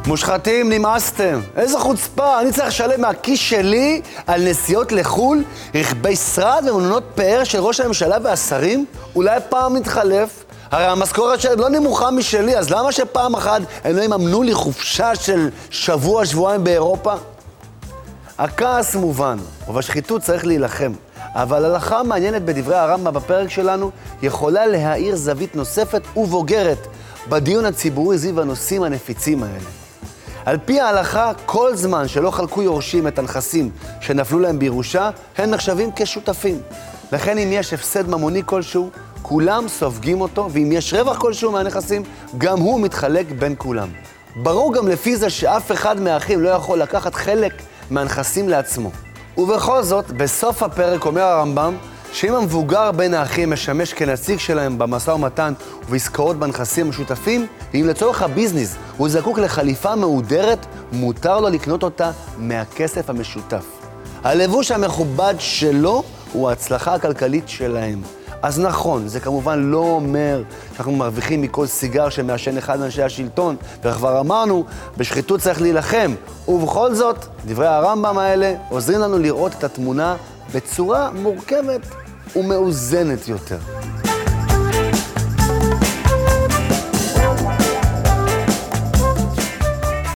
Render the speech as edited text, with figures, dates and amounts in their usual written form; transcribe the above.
מושחתים, נמאסתם. איזה חוצפה, אני צריך לשלם מהכיס שלי על נסיעות לחול, רכבי שרד ומלונות פאר של ראש הממשלה והשרים? אולי פעם נתחלף? הרי המשכורת שלהם לא נמוכה משלי, אז למה שפעם אחת הם לא יממנו לי חופשה של שבועיים באירופה? הכעס מובן, ובשחיתות צריך להילחם. אבל הלכה מעניינת בדברי הרמב"ם בפרק שלנו יכולה להאיר זווית נוספת ובוגרת בדיון הציבורי סביב הנושאים הנפיצים האלה. על פי ההלכה, כל זמן שלא חלקו יורשים את הנכסים שנפלו להם בירושה, הם נחשבים כשותפים. לכן אם יש הפסד ממוני כלשהו, כולם סופגים אותו, ואם יש רווח כלשהו מהנכסים, גם הוא מתחלק בין כולם. ברור גם לפי זה שאף אחד מהאחים לא יכול לקחת חלק מהנכסים לעצמו. ובכל זאת, בסוף הפרק אומר הרמב"ם, שאם המבוגר בין האחים משמש כנציג שלהם במשא ומתן ובעסקאות בנכסים המשותפים, ואם לצורך הביזנס הוא זקוק לחליפה מהודרת, מותר לו לקנות אותה מהכסף המשותף. הלבוש המכובד שלו הוא ההצלחה הכלכלית שלהם. אז נכון, זה כמובן לא אומר שאנחנו מרוויחים מכל סיגר שמעשן אחד מאנשי השלטון, וכבר אמרנו, בשחיתות צריך להילחם. ובכל זאת, דברי הרמב"ם האלה עוזרים לנו לראות את התמונה בצורה מורכבת ומאוזנת יותר.